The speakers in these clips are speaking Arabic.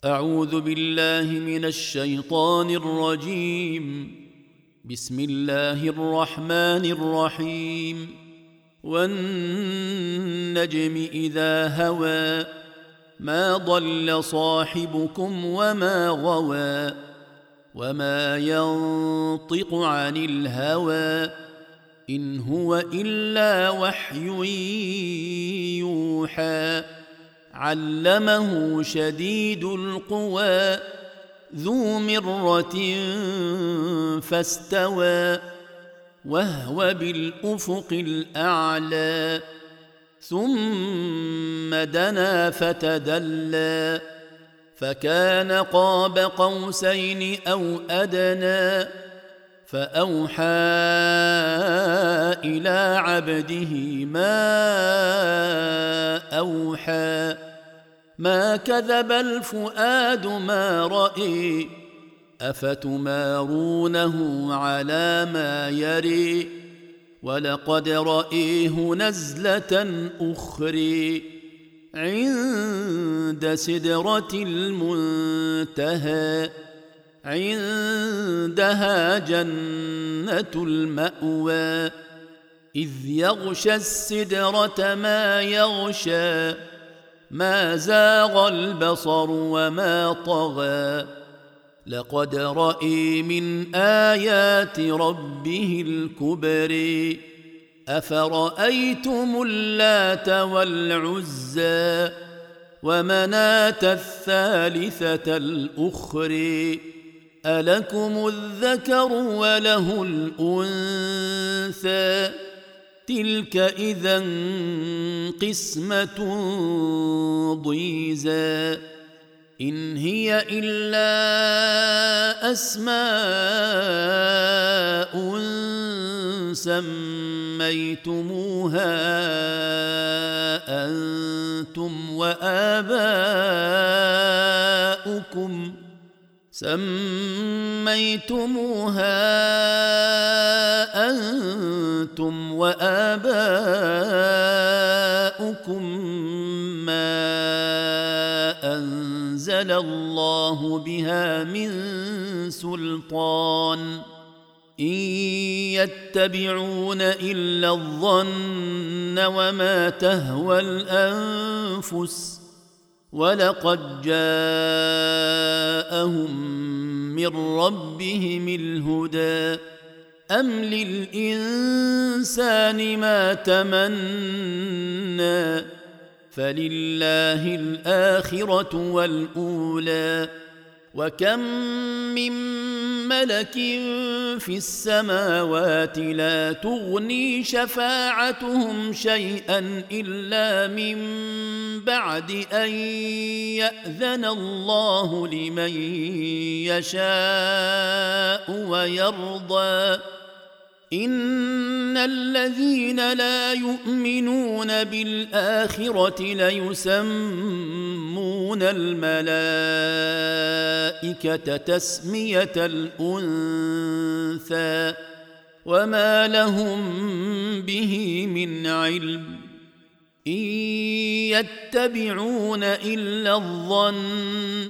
أعوذ بالله من الشيطان الرجيم. بسم الله الرحمن الرحيم. والنجم إذا هوى ما ضل صاحبكم وما غوى وما ينطق عن الهوى إن هو إلا وحي يوحى علمه شديد القوى ذو مرة فاستوى وهو بالأفق الأعلى ثم دنا فتدلى فكان قاب قوسين أو أدنى فأوحى إلى عبده ما أوحى ما كذب الفؤاد ما رأي أفتمارونه على ما يري ولقد رأيه نزلة أخرى عند سدرة المنتهى عندها جنة المأوى إذ يغشى السدرة ما يغشى ما زاغ البصر وما طغى لقد رأى من آيات ربه الكبر أفرأيتم اللات والعزى ومناة الثالثة الأخرى ألكم الذكر وله الأنثى تلك إذا قسمة ضيزى إن هي إلا أسماء سميتموها أنتم وآباؤكم ما أنزل الله بها من سلطان إن يتبعون إلا الظن وما تهوى الأنفس ولقد جاءهم من ربهم الهدى أم للإنسان ما تمنى فلله الآخرة والأولى وكم من ملك في السماوات لا تغني شفاعتهم شيئا إلا من بعد أن يأذن الله لمن يشاء ويرضى إن الذين لا يؤمنون بالآخرة ليسمون الملائكة تسمية الأنثى وما لهم به من علم إن يتبعون إلا الظن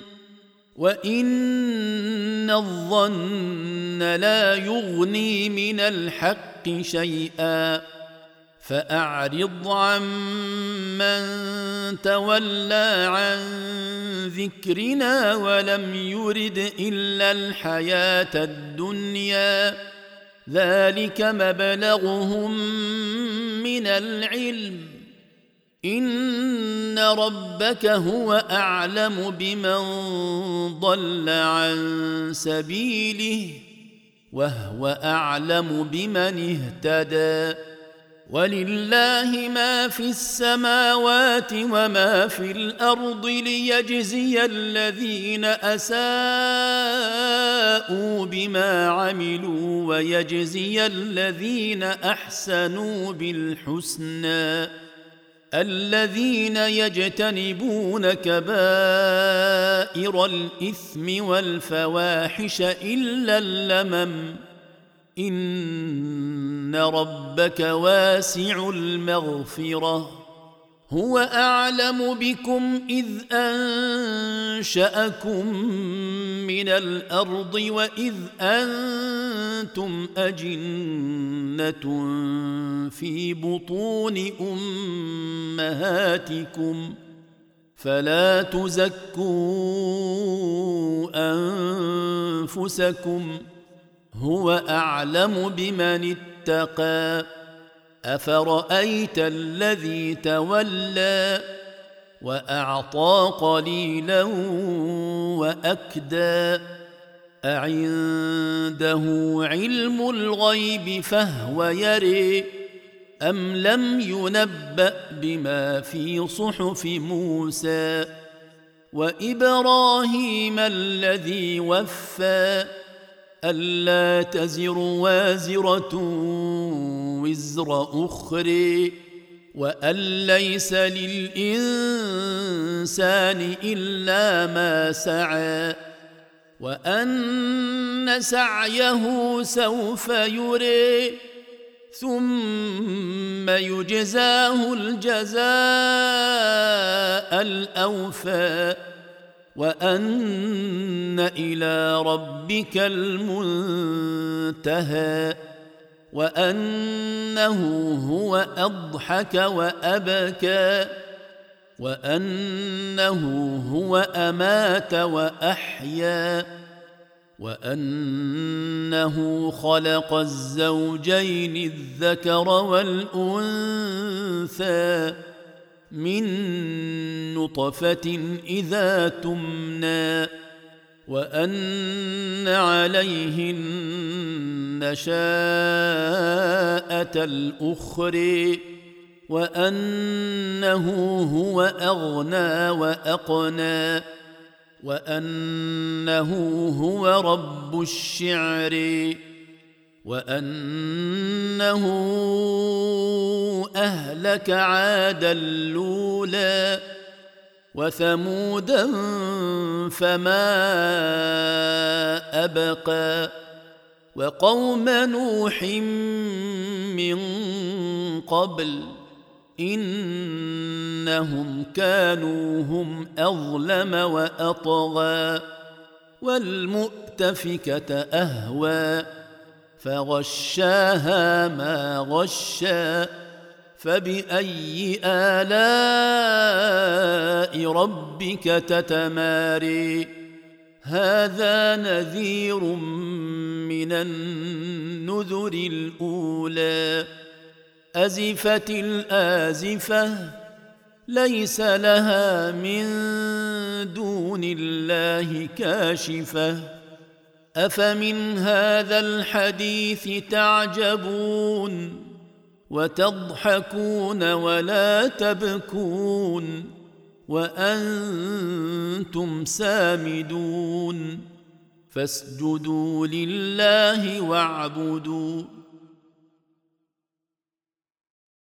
وإن الظن لا يغني من الحق شيئا فأعرض عمن تولى عن ذكرنا ولم يرد إلا الحياة الدنيا ذلك مبلغهم من العلم إن ربك هو أعلم بمن ضل عن سبيله وهو أعلم بمن اهتدى ولله ما في السماوات وما في الأرض ليجزي الذين أساءوا بما عملوا ويجزي الذين أحسنوا بالحسنى الذين يجتنبون كبائر الإثم والفواحش إلا اللمم إن ربك واسع المغفرة هو أعلم بكم إذ أنشأكم من الأرض وإذ أنتم أجنة في بطون أمهاتكم فلا تزكوا أنفسكم هو أعلم بمن اتقى أفرأيت الذي تولى وأعطى قليلا وأكدى أعنده علم الغيب فهو يري أم لم ينبأ بما في صحف موسى وإبراهيم الذي وفى ألا تزر وازرة وزر أخرى وأن ليس للإنسان إلا ما سعى وأن سعيه سوف يرى ثم يجزاه الجزاء الأوفى وأن إلى ربك المنتهى وأنه هو أضحك وأبكى وأنه هو أمات وأحيا وأنه خلق الزوجين الذكر والأنثى من نطفة إذا تمنى وأن عليه النشاءة الأخرى وأنه هو أغنى وأقنى وأنه هو رب الشعر وأنه أهلك عادا الأولى وثمودا فما أبقى وقوم نوح من قبل إنهم كانوا هم أظلم وأطغى والمؤتفكة أهوى فغشاها ما غشى فبأي آلاء ربك تتماري هذا نذير من النذر الأولى أزفت الآزفة ليس لها من دون الله كاشفة أفمن هذا الحديث تعجبون وتضحكون ولا تبكون وأنتم سامدون فاسجدوا لله واعبدوا